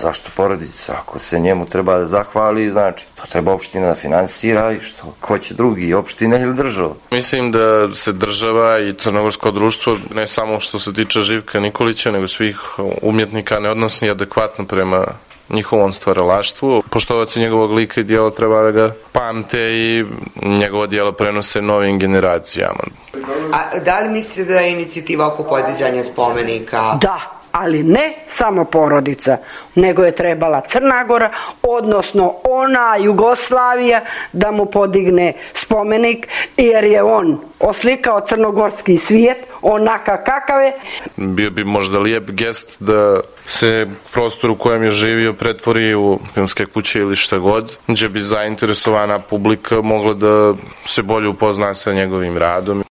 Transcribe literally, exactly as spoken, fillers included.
zašto porodica? Ako se njemu treba da zahvali, znači, pa treba opština da finansira i što? Ko će drugi, opština ili država? Mislim da se država i crnogorsko društvo, ne samo što se tiče Živka Nikolića, nego svih umjetnika ne odnosi adekvatno prema njihovom stvaralaštvu. Poštovaci njegovog lika i dijela treba da ga pamte i njegovo dijelo prenose novim generacijama. A da li mislite da je inicijativa oko podizanja spomenika? Da, ali ne samo porodica, nego je trebala Crna Gora, odnosno ona Jugoslavija da mu podigne spomenik, jer je on oslikao crnogorski svijet onaka kakav je. Bio bi možda lijep gest da se prostor u kojem je živio pretvori u filmske kuće ili šta god, gdje bi zainteresovana publika mogla da se bolje upozna sa njegovim radom.